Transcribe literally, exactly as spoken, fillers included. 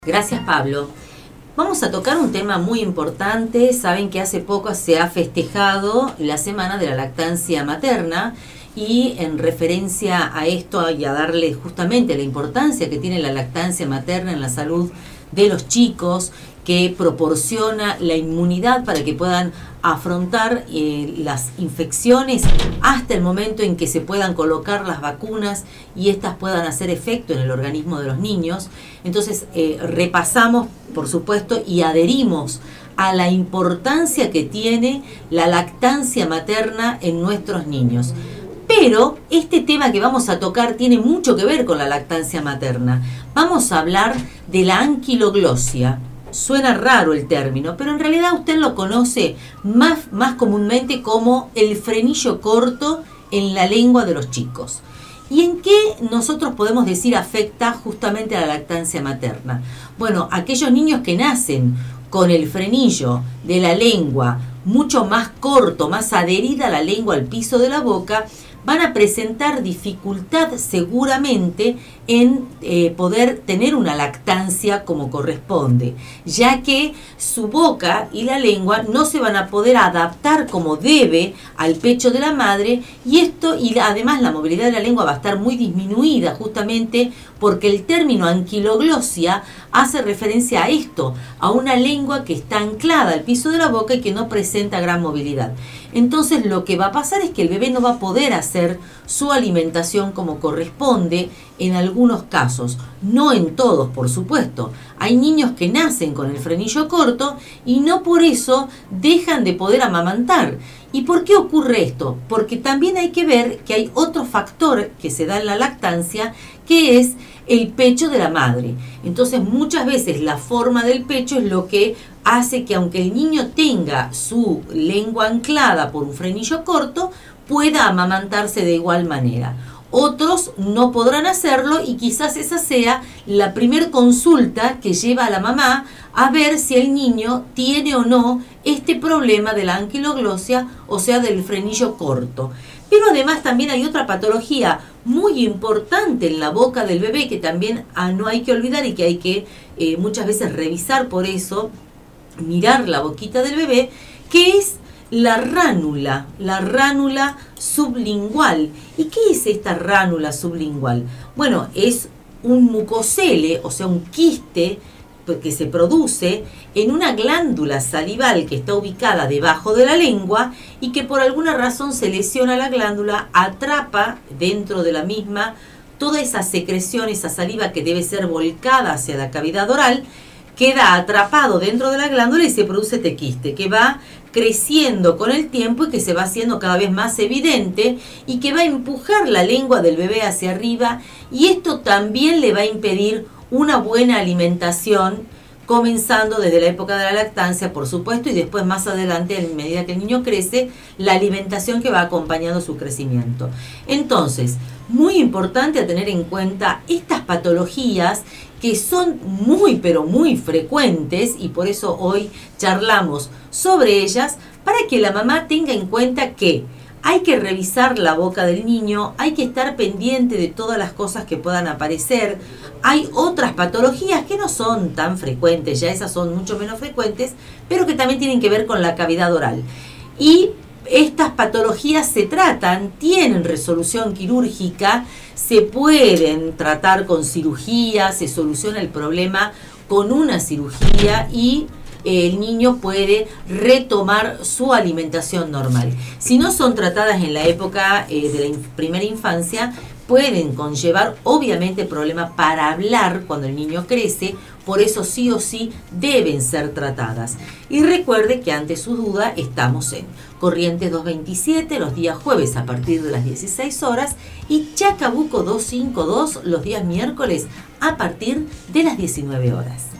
Gracias, Pablo. Vamos a tocar un tema muy importante. Saben que hace poco se ha festejado la Semana de la Lactancia Materna y en referencia a esto y a darle justamente la importancia que tiene la lactancia materna en la salud de los chicos, que proporciona la inmunidad para que puedan afrontar eh, las infecciones hasta el momento en que se puedan colocar las vacunas y éstas puedan hacer efecto en el organismo de los niños. Entonces eh, repasamos, por supuesto, y adherimos a la importancia que tiene la lactancia materna en nuestros niños. Pero este tema que vamos a tocar tiene mucho que ver con la lactancia materna. Vamos a hablar de la anquiloglosia. Suena raro el término, pero en realidad usted lo conoce más, más comúnmente como el frenillo corto en la lengua de los chicos. ¿Y en qué nosotros podemos decir afecta justamente a la lactancia materna? Bueno, aquellos niños que nacen con el frenillo de la lengua mucho más corto, más adherida a la lengua al piso de la boca, van a presentar dificultad seguramente en eh, poder tener una lactancia como corresponde, ya que su boca y la lengua no se van a poder adaptar como debe al pecho de la madre, y esto y la, además la movilidad de la lengua va a estar muy disminuida, justamente porque el término anquiloglosia hace referencia a esto, a una lengua que está anclada al piso de la boca y que no presenta gran movilidad. Entonces lo que va a pasar es que el bebé no va a poder hacer su alimentación como corresponde en algunos casos, no en todos, por supuesto. Hay niños que nacen con el frenillo corto y no por eso dejan de poder amamantar. ¿Y por qué ocurre esto? Porque también hay que ver que hay otro factor que se da en la lactancia, que es el pecho de la madre. Entonces muchas veces la forma del pecho es lo que hace que, aunque el niño tenga su lengua anclada por un frenillo corto, pueda amamantarse de igual manera. Otros no podrán hacerlo y quizás esa sea la primer consulta que lleva a la mamá a ver si el niño tiene o no este problema de la anquiloglosia, o sea, del frenillo corto. Pero además también hay otra patología muy importante en la boca del bebé que también ah, no hay que olvidar y que hay que eh, muchas veces revisar, por eso, mirar la boquita del bebé, que es la ránula, la ránula sublingual. ¿Y qué es esta ránula sublingual? Bueno, es un mucocele, o sea, un quiste que se produce en una glándula salival que está ubicada debajo de la lengua y que por alguna razón se lesiona la glándula, atrapa dentro de la misma toda esa secreción, esa saliva que debe ser volcada hacia la cavidad oral, queda atrapado dentro de la glándula y se produce este quiste que va creciendo con el tiempo y que se va haciendo cada vez más evidente y que va a empujar la lengua del bebé hacia arriba, y esto también le va a impedir una buena alimentación, comenzando desde la época de la lactancia, por supuesto, y después más adelante, a medida que el niño crece, la alimentación que va acompañando su crecimiento. Entonces, muy importante a tener en cuenta estas patologías que son muy pero muy frecuentes, y por eso hoy charlamos sobre ellas, para que la mamá tenga en cuenta que hay que revisar la boca del niño, hay que estar pendiente de todas las cosas que puedan aparecer. Hay otras patologías que no son tan frecuentes, ya esas son mucho menos frecuentes, pero que también tienen que ver con la cavidad oral. Y estas patologías se tratan, tienen resolución quirúrgica, se pueden tratar con cirugía, se soluciona el problema con una cirugía y el niño puede retomar su alimentación normal. Si no son tratadas en la época eh, de la in- primera infancia, pueden conllevar obviamente problemas para hablar cuando el niño crece, por eso sí o sí deben ser tratadas. Y recuerde que ante su duda estamos en Corrientes doscientos veintisiete los días jueves a partir de las dieciséis horas y Chacabuco doscientos cincuenta y dos los días miércoles a partir de las diecinueve horas.